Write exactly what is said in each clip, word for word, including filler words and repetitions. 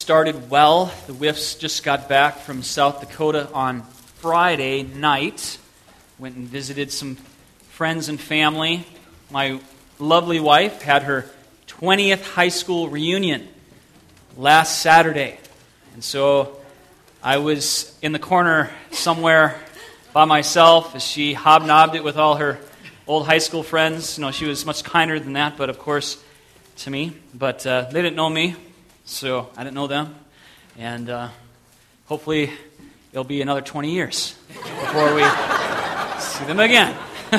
started well. The Whiffs just got back from South Dakota on Friday night. Went and visited some friends and family. My lovely wife had her twentieth high school reunion last Saturday. And so I was in the corner somewhere by myself as she hobnobbed it with all her old high school friends. You know, she was much kinder than that, but of course, to me. But uh, they didn't know me, so I didn't know them. And uh, hopefully it'll be another twenty years before we see them again.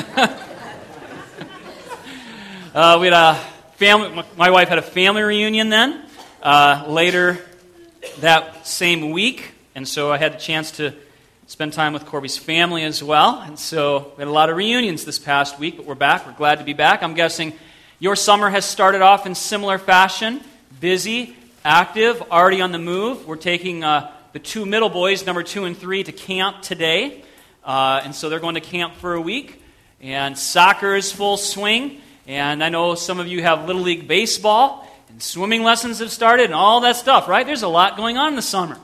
uh, we had a family. My wife had a family reunion then uh, later that same week, and so I had the chance to spend time with Corby's family as well. And so we had a lot of reunions this past week, but we're back. We're glad to be back. I'm guessing your summer has started off in similar fashion, busy, active, already on the move. We're taking uh, the two middle boys, number two and three, to camp today. Uh, and so they're going to camp for a week. And soccer is full swing. And I know some of you have Little League baseball. And swimming lessons have started and all that stuff, right? There's a lot going on in the summer.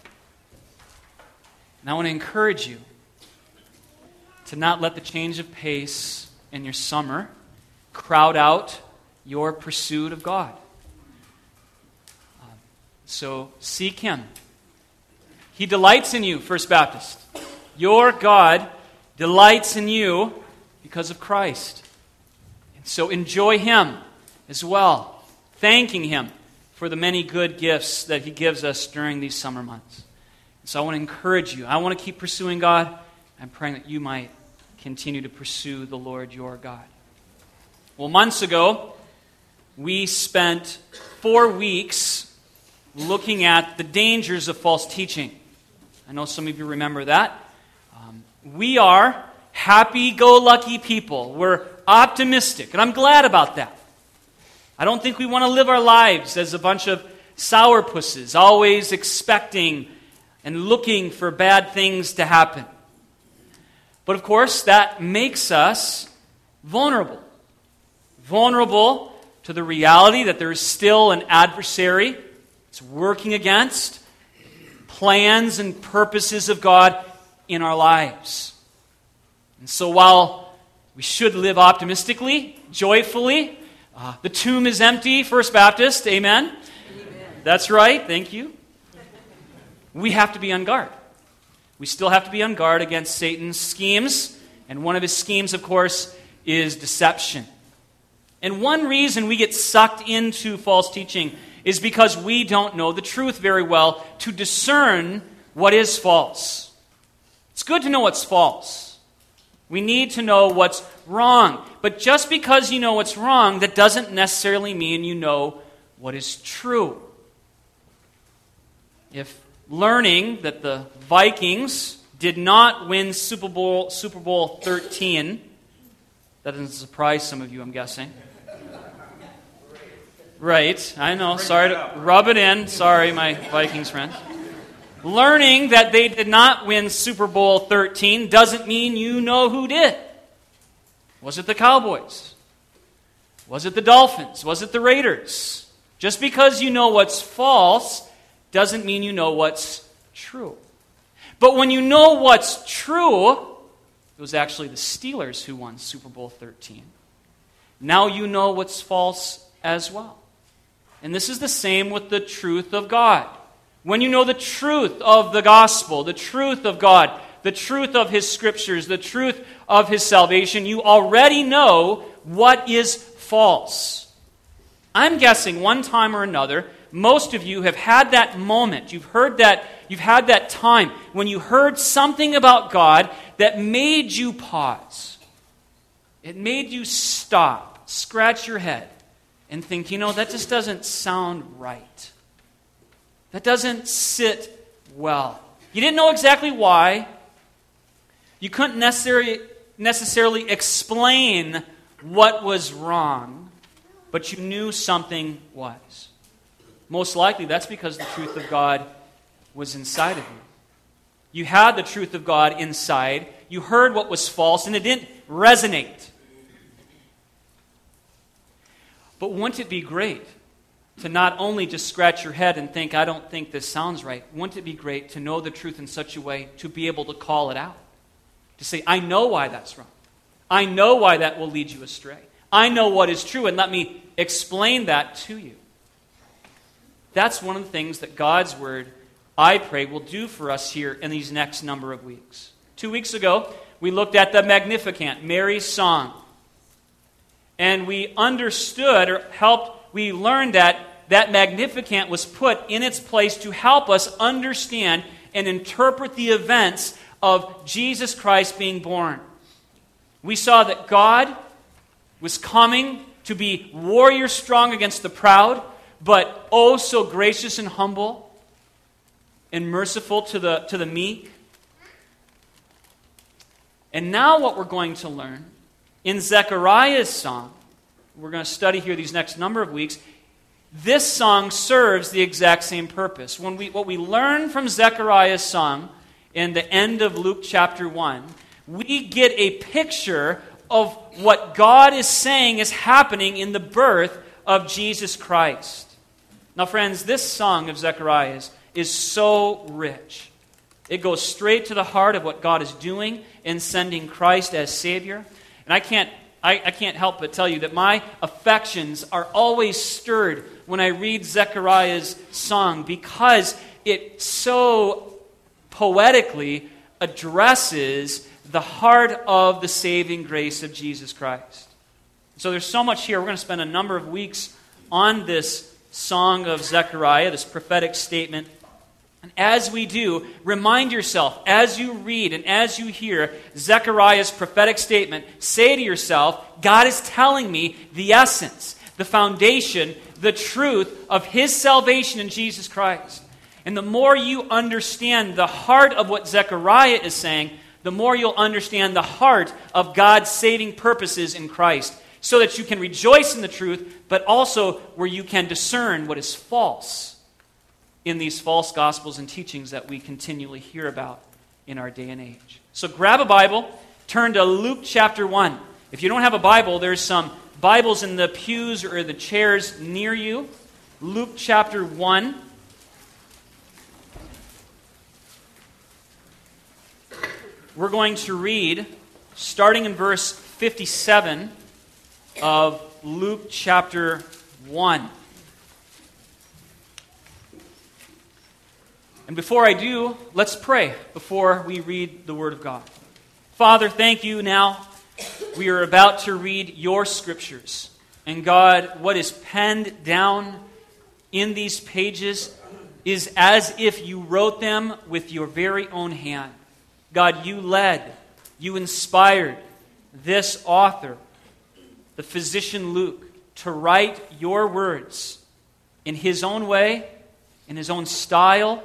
And I want to encourage you to not let the change of pace in your summer crowd out your pursuit of God. Um, so seek Him. He delights in you, First Baptist. Your God delights in you because of Christ. And so enjoy Him as well, thanking Him for the many good gifts that He gives us during these summer months. So I want to encourage you. I want to keep pursuing God. I'm praying that you might continue to pursue the Lord your God. Well, months ago, we spent four weeks looking at the dangers of false teaching. I know some of you remember that. Um, we are happy-go-lucky people. We're optimistic, and I'm glad about that. I don't think we want to live our lives as a bunch of sourpusses, always expecting and looking for bad things to happen. But of course, that makes us vulnerable. Vulnerable to the reality that there is still an adversary that's working against plans and purposes of God in our lives. And so while we should live optimistically, joyfully, uh, the tomb is empty, First Baptist, amen? Amen. That's right, thank you. We have to be on guard. We still have to be on guard against Satan's schemes. And one of his schemes, of course, is deception. And one reason we get sucked into false teaching is because we don't know the truth very well to discern what is false. It's good to know what's false. We need to know what's wrong. But just because you know what's wrong, that doesn't necessarily mean you know what is true. If learning that the Vikings did not win Super Bowl Super Bowl thirteen. That doesn't surprise some of you, I'm guessing. Right, I know. Sorry to rub it in. Sorry, my Vikings friends. Learning that they did not win Super Bowl thirteen doesn't mean you know who did. Was it the Cowboys? Was it the Dolphins? Was it the Raiders? Just because you know what's false doesn't mean you know what's true. But when you know what's true, it was actually the Steelers who won Super Bowl thirteen. Now you know what's false as well. And this is the same with the truth of God. When you know the truth of the gospel, the truth of God, the truth of His scriptures, the truth of His salvation, you already know what is false. I'm guessing one time or another, most of you have had that moment, you've heard that, you've had that time when you heard something about God that made you pause. It made you stop, scratch your head, and think, you know, that just doesn't sound right. That doesn't sit well. You didn't know exactly why. You couldn't necessarily, necessarily explain what was wrong, but you knew something was. Most likely, that's because the truth of God was inside of you. You had the truth of God inside. You heard what was false, and it didn't resonate. But wouldn't it be great to not only just scratch your head and think, I don't think this sounds right. Wouldn't it be great to know the truth in such a way to be able to call it out? To say, I know why that's wrong. I know why that will lead you astray. I know what is true, and let me explain that to you. That's one of the things that God's Word, I pray, will do for us here in these next number of weeks. Two weeks ago, we looked at the Magnificat, Mary's song. And we understood, or helped, we learned that that Magnificat was put in its place to help us understand and interpret the events of Jesus Christ being born. We saw that God was coming to be warrior strong against the proud, but oh so gracious and humble and merciful to the, to the meek. And now what we're going to learn in Zechariah's song, we're going to study here these next number of weeks, this song serves the exact same purpose. When we, what we learn from Zechariah's song in the end of Luke chapter one, we get a picture of what God is saying is happening in the birth of Jesus Christ. Now, friends, this song of Zechariah's is so rich. It goes straight to the heart of what God is doing in sending Christ as Savior. And I can't, I, I can't help but tell you that my affections are always stirred when I read Zechariah's song because it so poetically addresses the heart of the saving grace of Jesus Christ. So there's so much here. We're going to spend a number of weeks on this song of Zechariah, this prophetic statement. And as we do, remind yourself, as you read and as you hear Zechariah's prophetic statement, say to yourself, God is telling me the essence, the foundation, the truth of His salvation in Jesus Christ. And the more you understand the heart of what Zechariah is saying, the more you'll understand the heart of God's saving purposes in Christ, so that you can rejoice in the truth, but also where you can discern what is false in these false gospels and teachings that we continually hear about in our day and age. So grab a Bible, turn to Luke chapter one. If you don't have a Bible, there's some Bibles in the pews or the chairs near you. Luke chapter one. We're going to read, starting in verse fifty-seven of Luke chapter one. And before I do, let's pray before we read the Word of God. Father, thank you now. We are about to read your Scriptures. And God, what is penned down in these pages is as if you wrote them with your very own hand. God, you led, you inspired this author, the physician Luke, to write your words in his own way, in his own style,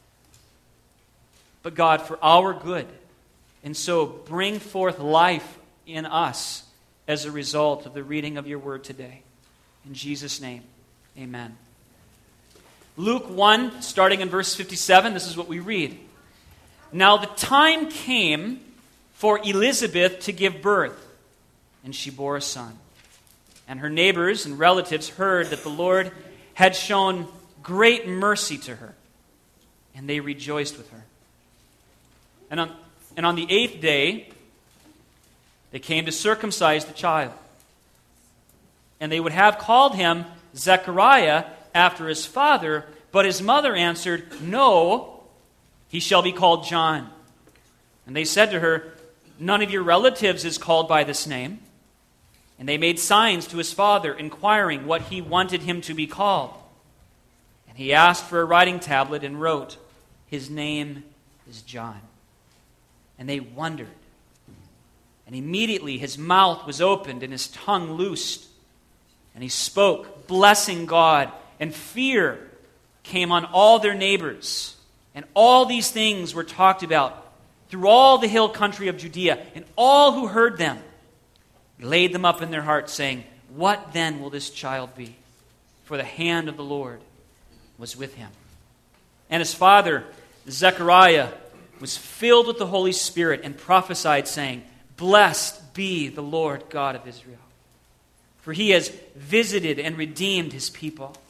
but God, for our good. And so bring forth life in us as a result of the reading of your word today. In Jesus' name, amen. Luke one, starting in verse fifty-seven, this is what we read. Now the time came for Elizabeth to give birth, and she bore a son. And her neighbors and relatives heard that the Lord had shown great mercy to her, and they rejoiced with her. And on, and on the eighth day, they came to circumcise the child. And they would have called him Zechariah after his father, but his mother answered, No, he shall be called John. And they said to her, None of your relatives is called by this name. And they made signs to his father, inquiring what he wanted him to be called. And he asked for a writing tablet and wrote, His name is John. And they wondered. And immediately his mouth was opened and his tongue loosed. And he spoke, blessing God. And fear came on all their neighbors. And all these things were talked about through all the hill country of Judea. And all who heard them laid them up in their hearts, saying, What then will this child be? For the hand of the Lord was with him. And his father, Zechariah, was filled with the Holy Spirit and prophesied, saying, Blessed be the Lord God of Israel, for he has visited and redeemed his people,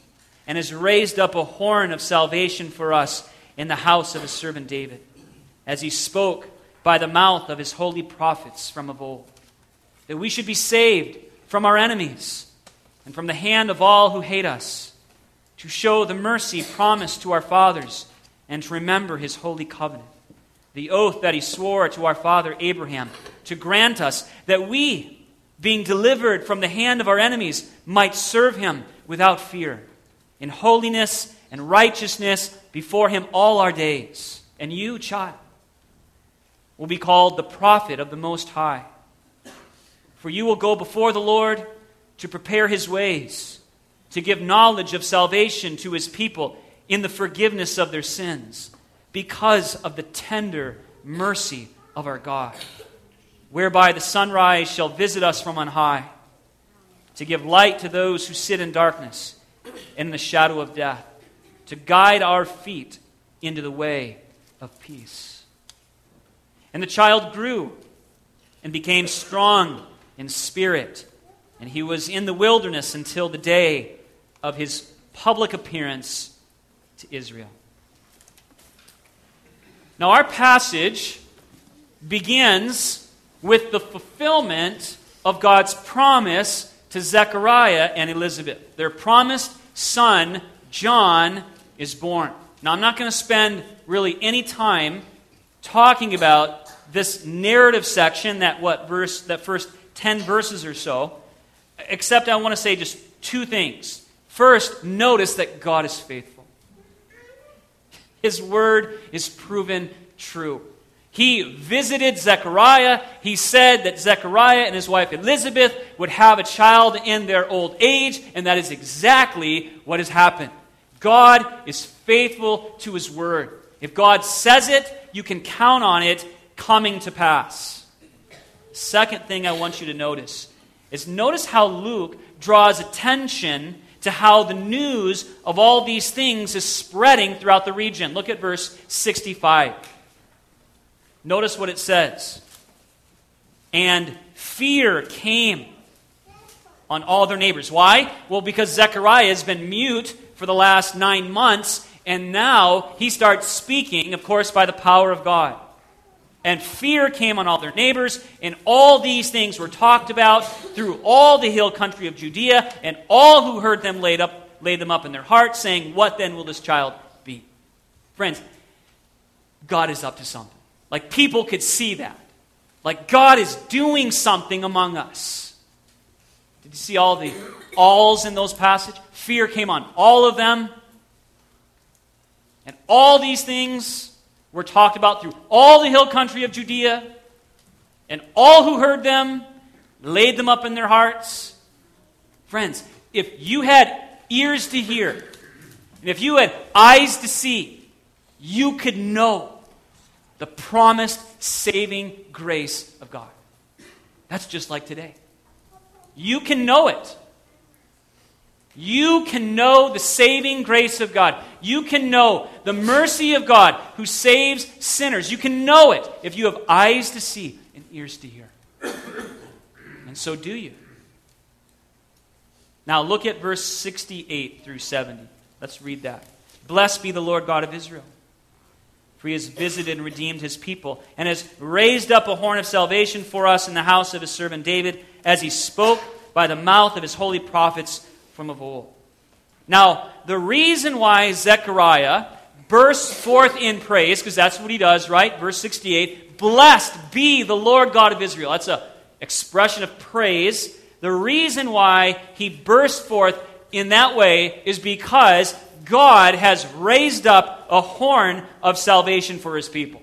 and has raised up a horn of salvation for us in the house of his servant David, as he spoke by the mouth of his holy prophets from of old, that we should be saved from our enemies and from the hand of all who hate us, to show the mercy promised to our fathers and to remember his holy covenant, the oath that he swore to our father Abraham, to grant us that we, being delivered from the hand of our enemies, might serve him without fear, in holiness and righteousness before him all our days. And you, child, will be called the prophet of the Most High. For you will go before the Lord to prepare his ways, to give knowledge of salvation to his people in the forgiveness of their sins, because of the tender mercy of our God, whereby the sunrise shall visit us from on high, to give light to those who sit in darkness and in the shadow of death, to guide our feet into the way of peace. And the child grew and became strong in spirit, and he was in the wilderness until the day of his public appearance to Israel. Now, our passage begins with the fulfillment of God's promise to Zechariah and Elizabeth. Their promised son, John, is born. Now, I'm not going to spend really any time talking about this narrative section, that what verse, that first ten verses or so, except I want to say just two things. First, notice that God is faithful. His word is proven true. He visited Zechariah. He said that Zechariah and his wife Elizabeth would have a child in their old age, and that is exactly what has happened. God is faithful to his word. If God says it, you can count on it coming to pass. Second thing I want you to notice is notice how Luke draws attention to how the news of all these things is spreading throughout the region. Look at verse sixty-five. Notice what it says. And fear came on all their neighbors. Why? Well, because Zechariah has been mute for the last nine months, and now he starts speaking, of course, by the power of God. And fear came on all their neighbors, and all these things were talked about through all the hill country of Judea, and all who heard them laid up laid them up in their hearts, saying, "What then will this child be?" Friends, God is up to something. Like, people could see that. Like, God is doing something among us. Did you see all the alls in those passages? Fear came on all of them. And all these things were talked about through all the hill country of Judea, and all who heard them laid them up in their hearts. Friends, if you had ears to hear, and if you had eyes to see, you could know the promised saving grace of God. That's just like today. You can know it. You can know the saving grace of God. You can know the mercy of God who saves sinners. You can know it if you have eyes to see and ears to hear. And so do you. Now look at verse sixty-eight through seventy. Let's read that. Blessed be the Lord God of Israel, for he has visited and redeemed his people, and has raised up a horn of salvation for us in the house of his servant David, as he spoke by the mouth of his holy prophets from of old. Now, the reason why Zechariah bursts forth in praise, because that's what he does, right? Verse sixty-eight, blessed be the Lord God of Israel. That's an expression of praise. The reason why he bursts forth in that way is because God has raised up a horn of salvation for his people.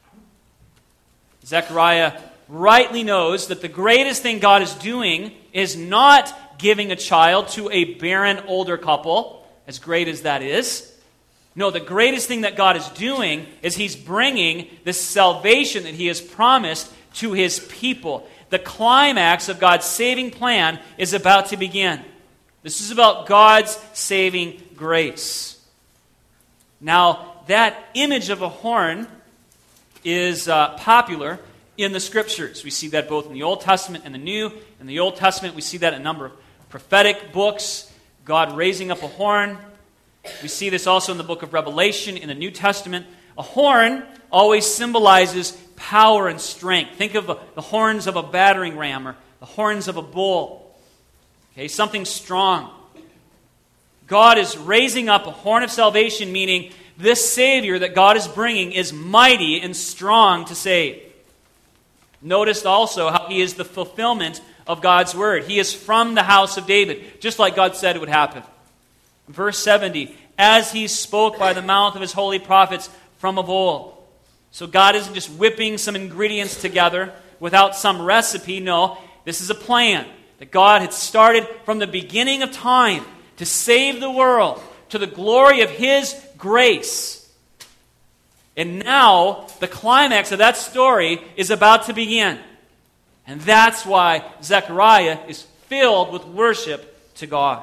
Zechariah rightly knows that the greatest thing God is doing is not giving a child to a barren older couple, as great as that is. No, the greatest thing that God is doing is he's bringing this salvation that he has promised to his people. The climax of God's saving plan is about to begin. This is about God's saving grace. Now, that image of a horn is uh, popular in the Scriptures. We see that both in the Old Testament and the New. In the Old Testament, we see that in a number of prophetic books, God raising up a horn We see this also in the book of Revelation, in the New Testament. A horn always symbolizes power and strength. Think of the horns of a battering ram or the horns of a bull. Okay, something strong. God is raising up a horn of salvation, meaning this Savior that God is bringing is mighty and strong to save. Notice also how He is the fulfillment of God's word. He is from the house of David, just like God said it would happen. Verse seventy, as He spoke by the mouth of His holy prophets from of old. So God isn't just whipping some ingredients together without some recipe. No, this is a plan that God had started from the beginning of time to save the world to the glory of His grace. And now, the climax of that story is about to begin. And that's why Zechariah is filled with worship to God.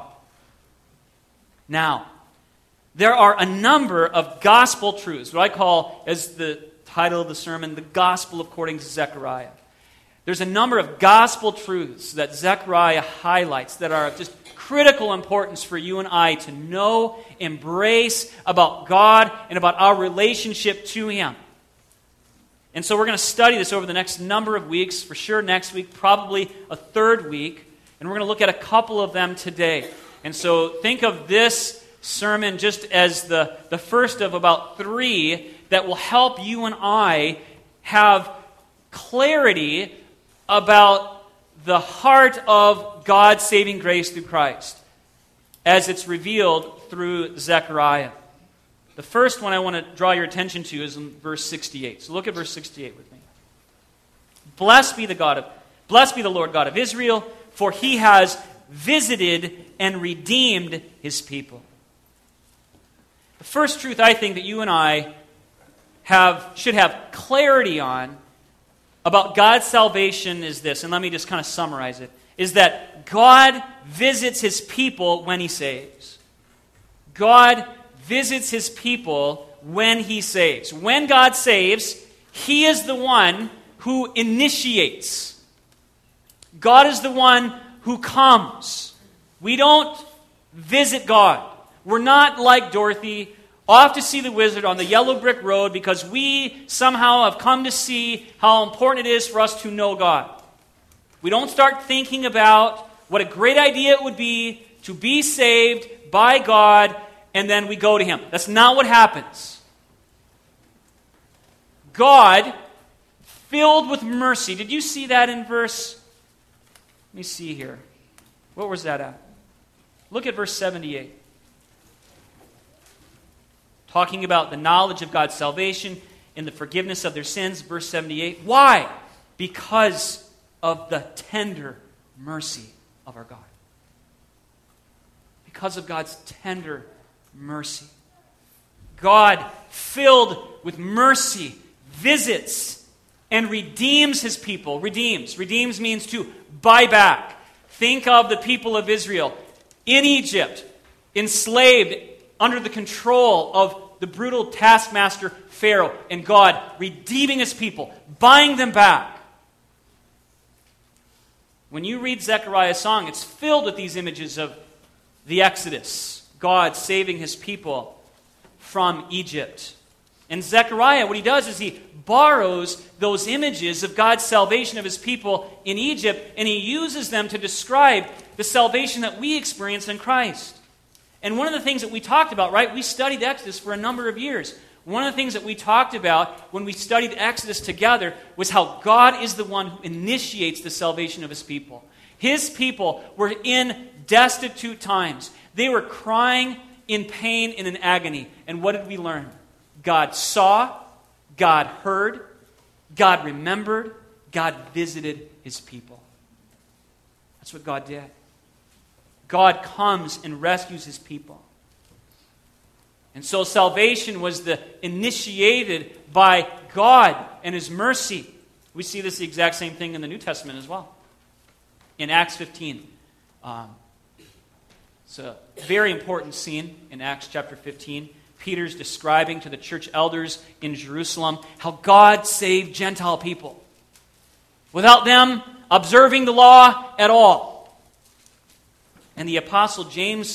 Now, there are a number of gospel truths, what I call, as the title of the sermon, the gospel according to Zechariah. There's a number of gospel truths that Zechariah highlights that are of just critical importance for you and I to know, embrace about God and about our relationship to Him. And so we're going to study this over the next number of weeks, for sure next week, probably a third week, and we're going to look at a couple of them today. And so think of this sermon just as the, the first of about three that will help you and I have clarity about the heart of God's saving grace through Christ as it's revealed through Zechariah. The first one I want to draw your attention to is in verse sixty-eight. So look at verse sixty-eight with me. Blessed be the God of, blessed be the Lord God of Israel, for He has visited and redeemed His people. The first truth I think that you and I have should have clarity on about God's salvation is this, and let me just kind of summarize it, is that God visits His people when He saves. God visits His people when He saves. When God saves, He is the one who initiates. God is the one who comes. We don't visit God. We're not like Dorothy, off to see the wizard on the yellow brick road because we somehow have come to see how important it is for us to know God. We don't start thinking about what a great idea it would be to be saved by God and then we go to Him. That's not what happens. God, filled with mercy. Did you see that in verse? Let me see here. What was that at? Look at verse seventy-eight. Talking about the knowledge of God's salvation and the forgiveness of their sins, verse seventy-eight. Why? Because of the tender mercy of our God. Because of God's tender mercy. God, filled with mercy, visits and redeems His people. Redeems. Redeems means to buy back. Think of the people of Israel in Egypt, enslaved under the control of the brutal taskmaster Pharaoh, and God redeeming His people, buying them back. When you read Zechariah's song, it's filled with these images of the Exodus, God saving His people from Egypt. And Zechariah, what he does is he borrows those images of God's salvation of His people in Egypt, and he uses them to describe the salvation that we experience in Christ. And one of the things that we talked about, right, we studied Exodus for a number of years. One of the things that we talked about when we studied Exodus together was how God is the one who initiates the salvation of His people. His people were in destitute times. They were crying in pain and in agony. And what did we learn? God saw, God heard, God remembered, God visited His people. That's what God did. God comes and rescues His people. And so salvation was the initiated by God and His mercy. We see this the exact same thing in the New Testament as well. In Acts fifteen. Um, it's a very important scene in Acts chapter fifteen. Peter's describing to the church elders in Jerusalem how God saved Gentile people without them observing the law at all. And the Apostle James said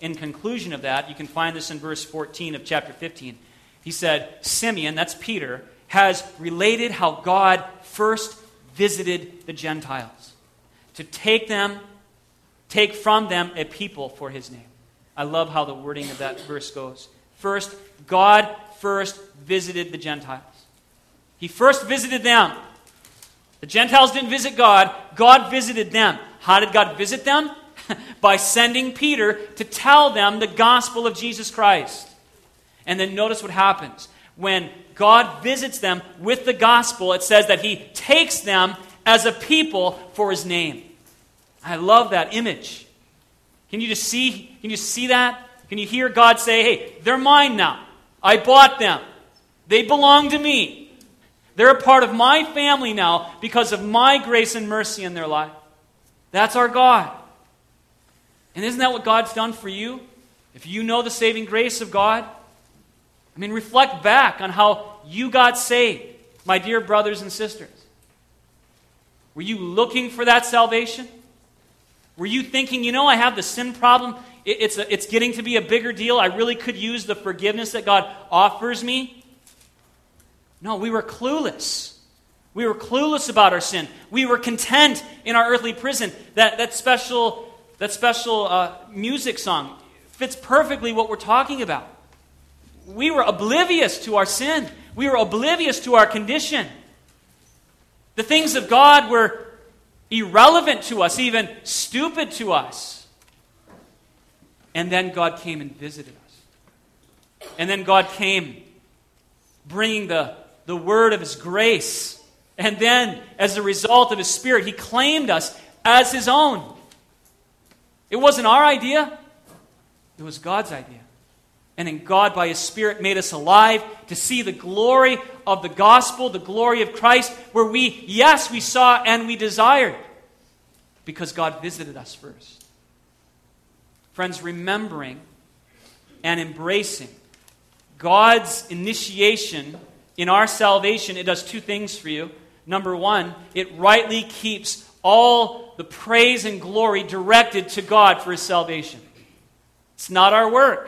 in conclusion of that, you can find this in verse fourteen of chapter fifteen. He said, Simeon, that's Peter, has related how God first visited the Gentiles to take them, take from them a people for his name. I love how the wording of that verse goes. First, God first visited the Gentiles. He first visited them. The Gentiles didn't visit God. God visited them. How did God visit them? By sending Peter to tell them the gospel of Jesus Christ. And then notice what happens. When God visits them with the gospel, it says that he takes them as a people for his name. I love that image. Can you just see, can you see that? Can you hear God say, hey, they're mine now. I bought them. They belong to me. They're a part of my family now because of my grace and mercy in their life. That's our God. And isn't that what God's done for you? If you know the saving grace of God, I mean, reflect back on how you got saved, my dear brothers and sisters. Were you looking for that salvation? Were you thinking, you know, I have the sin problem. It's, a, it's getting to be a bigger deal. I really could use the forgiveness that God offers me. No, we were clueless. We were clueless about our sin. We were content in our earthly prison. That, that special, that special uh, music song fits perfectly what we're talking about. We were oblivious to our sin. We were oblivious to our condition. The things of God were irrelevant to us, even stupid to us. And then God came and visited us. And then God came bringing the, the word of his grace. And then, as a result of his Spirit, he claimed us as his own. It wasn't our idea. It was God's idea. And then God, by his Spirit, made us alive to see the glory of the gospel, the glory of Christ, where we, yes, we saw and we desired, because God visited us first. Friends, remembering and embracing God's initiation in our salvation, it does two things for you. Number one, it rightly keeps all the praise and glory directed to God for his salvation. It's not our work.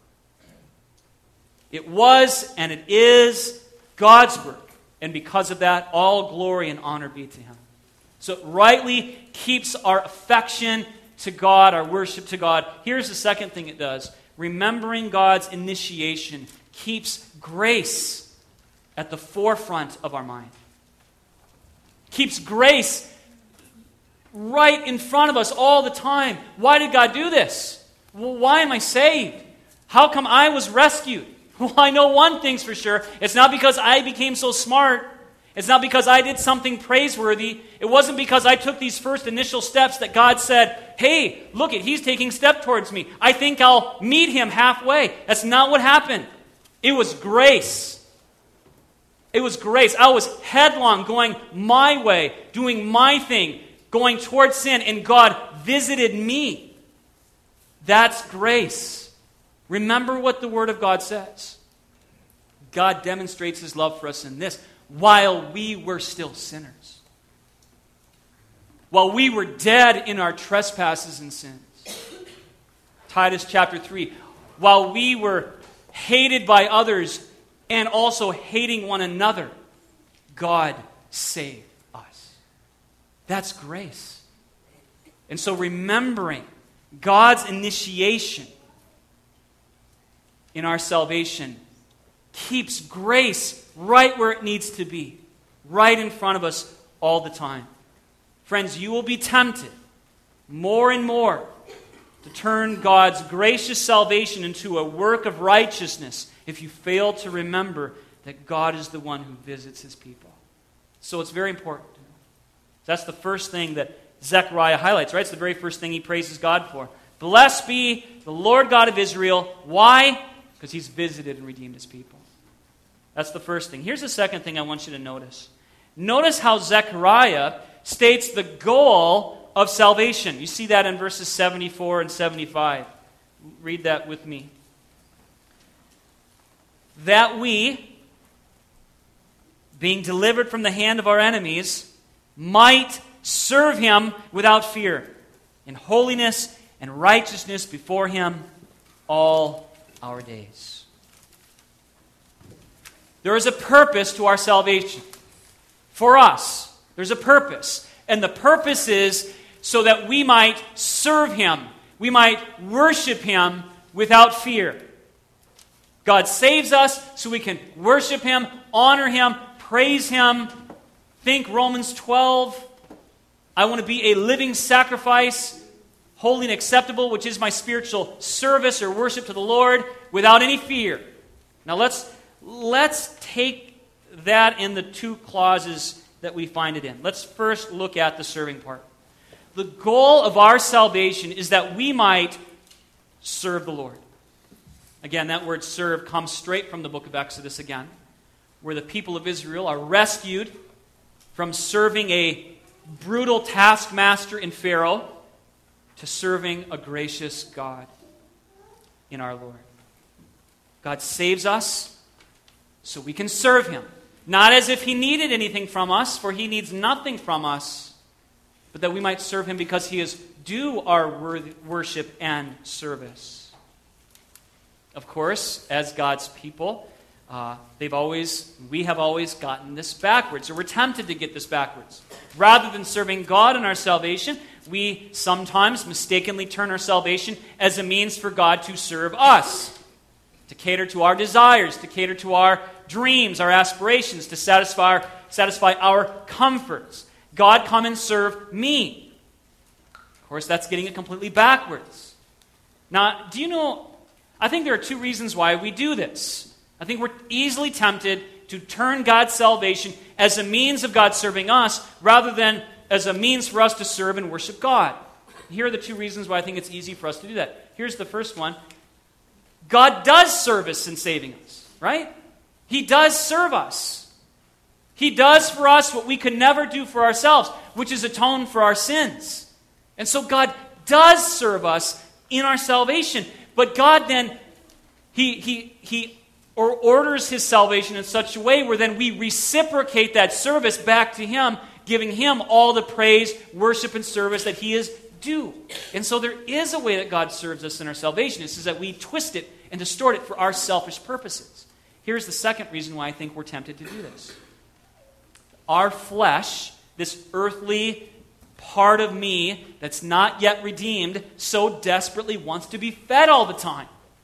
It was and it is God's work. And because of that, all glory and honor be to him. So it rightly keeps our affection to God, our worship to God. Here's the second thing it does. Remembering God's initiation keeps grace at the forefront of our mind. Keeps grace right in front of us all the time. Why did God do this? Well, why am I saved? How come I was rescued? Well, I know one thing's for sure. It's not because I became so smart. It's not because I did something praiseworthy. It wasn't because I took these first initial steps that God said, hey, look it, he's taking a step towards me. I think I'll meet him halfway. That's not what happened. It was grace. It was grace. I was headlong, going my way, doing my thing, going towards sin, and God visited me. That's grace. Remember what the Word of God says. God demonstrates his love for us in this. While we were still sinners. While we were dead in our trespasses and sins. Titus chapter three. While we were hated by others and also hating one another, God saved us. That's grace. And so remembering God's initiation in our salvation keeps grace right where it needs to be, right in front of us all the time. Friends, you will be tempted more and more to turn God's gracious salvation into a work of righteousness if you fail to remember that God is the one who visits his people. So it's very important. That's the first thing that Zechariah highlights, right? It's the very first thing he praises God for. Blessed be the Lord God of Israel. Why? Because he's visited and redeemed his people. That's the first thing. Here's the second thing I want you to notice. Notice how Zechariah states the goal of salvation. You see that in verses seventy-four and seventy-five. Read that with me. That we, being delivered from the hand of our enemies, might serve him without fear, in holiness and righteousness before him all our days. There is a purpose to our salvation. For us, there's a purpose. And the purpose is so that we might serve Him. We might worship Him without fear. God saves us so we can worship Him, honor Him, praise Him. Think Romans twelve. I want to be a living sacrifice, holy and acceptable, which is my spiritual service or worship to the Lord, without any fear. Now let's, let's take that in the two clauses that we find it in. Let's first look at the serving part. The goal of our salvation is that we might serve the Lord. Again, that word serve comes straight from the book of Exodus again, where the people of Israel are rescued from serving a brutal taskmaster in Pharaoh to serving a gracious God in our Lord. God saves us so we can serve Him. Not as if He needed anything from us, for He needs nothing from us, but that we might serve Him because He is due our worship and service. Of course, as God's people, uh, they've always, we have always gotten this backwards, or we're tempted to get this backwards. Rather than serving God in our salvation, we sometimes mistakenly turn our salvation as a means for God to serve us, to cater to our desires, to cater to our dreams, our aspirations, to satisfy our, satisfy our comforts. God, come and serve me. Of course, that's getting it completely backwards. Now, do you know, I think there are two reasons why we do this. I think we're easily tempted to turn God's salvation as a means of God serving us rather than as a means for us to serve and worship God. Here are the two reasons why I think it's easy for us to do that. Here's the first one. God does serve us in saving us, right? He does serve us. He does for us what we could never do for ourselves, which is atone for our sins. And so God does serve us in our salvation. But God then, He He He or orders His salvation in such a way where then we reciprocate that service back to Him, giving Him all the praise, worship, and service that He is due. And so there is a way that God serves us in our salvation. It's just that we twist it and distort it for our selfish purposes. Here's the second reason why I think we're tempted to do this. Our flesh, this earthly part of me that's not yet redeemed, so desperately wants to be fed all the time.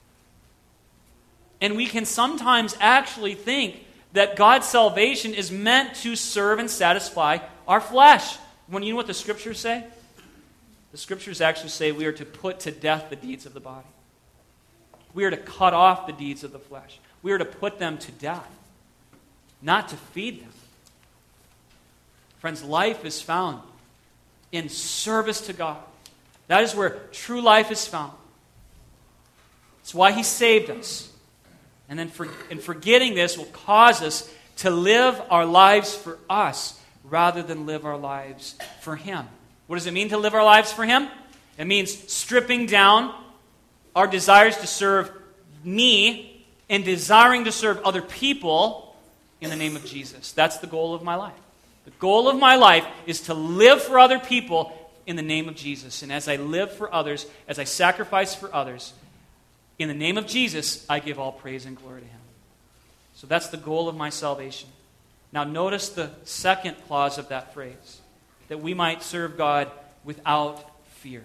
And we can sometimes actually think that God's salvation is meant to serve and satisfy our flesh. When you know what the Scriptures say? The Scriptures actually say we are to put to death the deeds of the body. We are to cut off the deeds of the flesh. We are to put them to death, not to feed them. Friends, life is found in service to God. That is where true life is found. It's why He saved us. And then for, and forgetting this will cause us to live our lives for us rather than live our lives for Him. What does it mean to live our lives for Him? It means stripping down our desires to serve me and desiring to serve other people in the name of Jesus. That's the goal of my life. The goal of my life is to live for other people in the name of Jesus. And as I live for others, as I sacrifice for others, in the name of Jesus, I give all praise and glory to Him. So that's the goal of my salvation. Now notice the second clause of that phrase, that we might serve God without fear.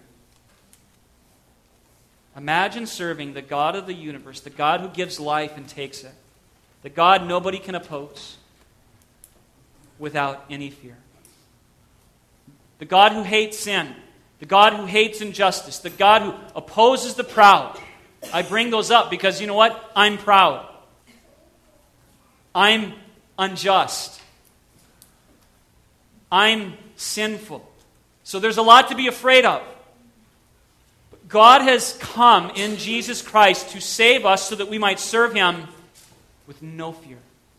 Imagine serving the God of the universe, the God who gives life and takes it, the God nobody can oppose, without any fear. The God who hates sin, the God who hates injustice, the God who opposes the proud. I bring those up because you know what? I'm proud. I'm unjust. I'm sinful. So there's a lot to be afraid of. But God has come in Jesus Christ to save us so that we might serve Him with no fear.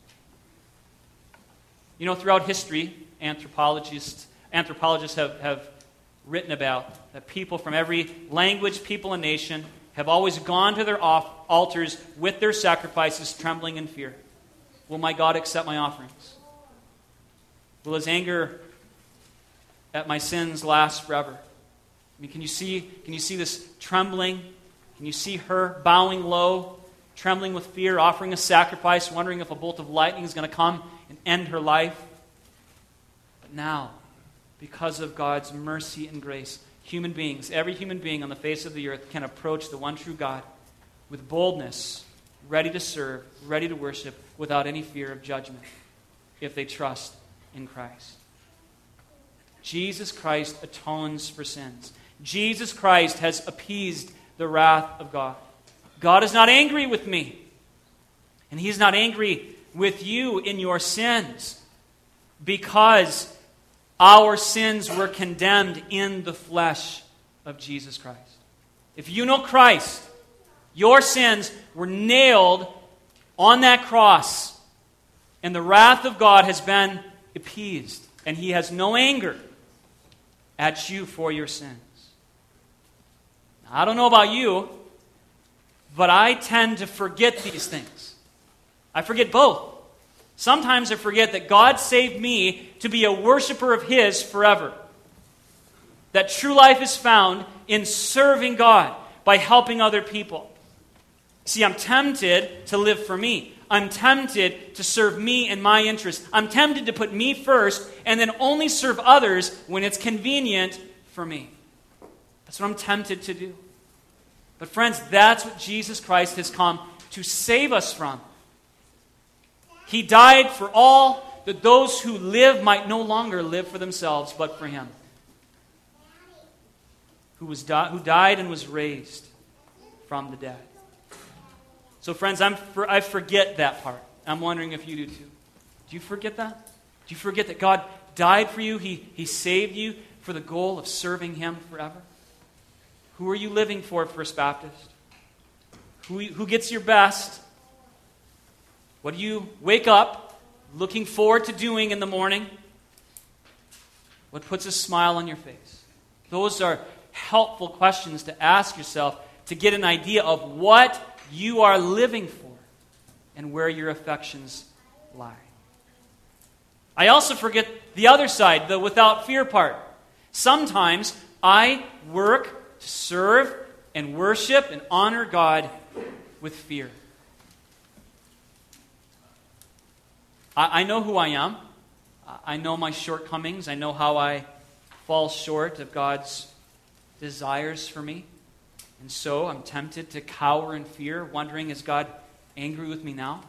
You know, throughout history, anthropologists, anthropologists have, have written about that people from every language, people, and nation have always gone to their off- altars with their sacrifices, trembling in fear. Will my God accept my offerings? Will His anger at my sins last forever? I mean, can you see, can you see this trembling? Can Can you see her bowing low, trembling with fear, offering a sacrifice, wondering if a bolt of lightning is going to come and end her life? But now, because of God's mercy and grace, human beings, every human being on the face of the earth can approach the one true God with boldness, ready to serve, ready to worship, without any fear of judgment, if they trust in Christ. Jesus Christ atones for sins. Jesus Christ has appeased the wrath of God. God is not angry with me, and He is not angry with you in your sins, because our sins were condemned in the flesh of Jesus Christ. If you know Christ, your sins were nailed on that cross, and the wrath of God has been appeased, and He has no anger at you for your sins. Now, I don't know about you, but I tend to forget these things. I forget both. Sometimes I forget that God saved me to be a worshiper of His forever. That true life is found in serving God by helping other people. See, I'm tempted to live for me. I'm tempted to serve me and my interests. I'm tempted to put me first and then only serve others when it's convenient for me. That's what I'm tempted to do. But friends, that's what Jesus Christ has come to save us from. He died for all, that those who live might no longer live for themselves, but for Him, who was di- who died and was raised from the dead. So friends, I'm for, I forget that part. I'm wondering if you do too. Do you forget that? Do you forget that God died for you? He, he saved you for the goal of serving Him forever? Who are you living for, First Baptist? Who, who gets your best? What do you wake up looking forward to doing in the morning? What puts a smile on your face? Those are helpful questions to ask yourself to get an idea of what you are living for and where your affections lie. I also forget the other side, the without fear part. Sometimes I work to serve and worship and honor God with fear. I, I know who I am. I know my shortcomings. I know how I fall short of God's desires for me. And so I'm tempted to cower in fear, wondering, is God angry with me now?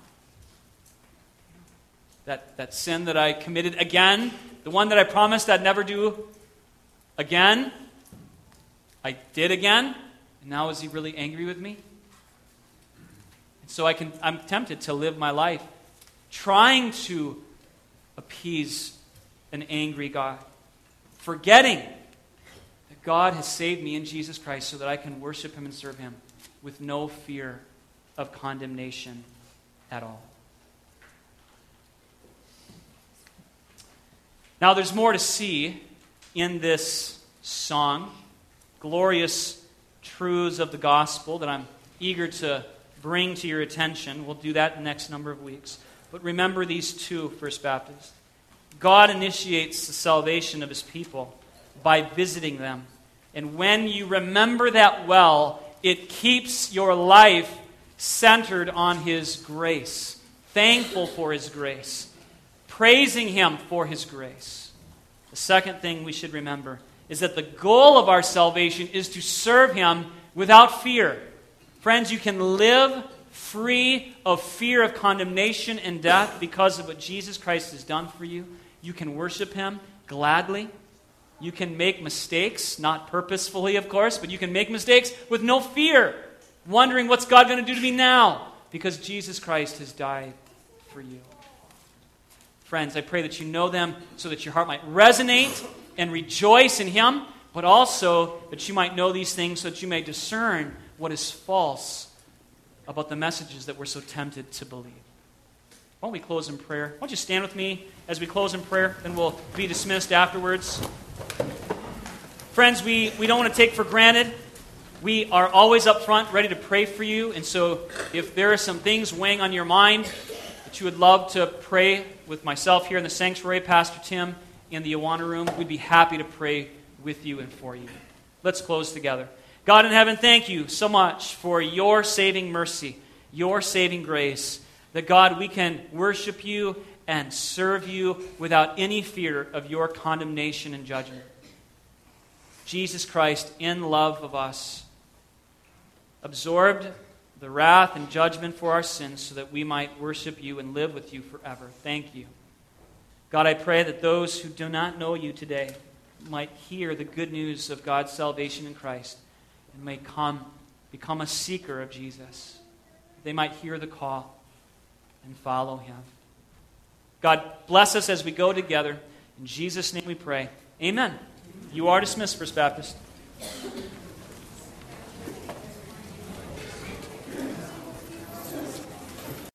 That, that sin that I committed again, the one that I promised I'd never do again, I did again, and now is He really angry with me? And so I can, I'm tempted to live my life trying to appease an angry God, forgetting that God has saved me in Jesus Christ so that I can worship Him and serve Him with no fear of condemnation at all. Now, there's more to see in this song, glorious truths of the gospel that I'm eager to bring to your attention. We'll do that in the next number of weeks. But remember these two, First Baptist. God initiates the salvation of His people by visiting them. And when you remember that well, it keeps your life centered on His grace, thankful for His grace, praising Him for His grace. The second thing we should remember is that the goal of our salvation is to serve Him without fear. Friends, you can live free of fear of condemnation and death because of what Jesus Christ has done for you. You can worship Him gladly. You can make mistakes, not purposefully, of course, but you can make mistakes with no fear, wondering what's God going to do to me now, because Jesus Christ has died for you. Friends, I pray that you know them so that your heart might resonate and rejoice in Him, but also that you might know these things so that you may discern what is false about the messages that we're so tempted to believe. Why don't we close in prayer? Why don't you stand with me as we close in prayer, then we'll be dismissed afterwards. Friends, we, we don't want to take for granted. We are always up front, ready to pray for you. And so if there are some things weighing on your mind that you would love to pray with myself here in the sanctuary, Pastor Tim, in the Awana room, we'd be happy to pray with you and for you. Let's close together. God in heaven, thank you so much for your saving mercy, your saving grace, that God, we can worship you and serve you without any fear of your condemnation and judgment. Jesus Christ, in love of us, absorbed the wrath and judgment for our sins so that we might worship you and live with you forever. Thank you. God, I pray that those who do not know you today might hear the good news of God's salvation in Christ and may come, become a seeker of Jesus. They might hear the call and follow him. God, bless us as we go together. In Jesus' name we pray. Amen. You are dismissed, First Baptist.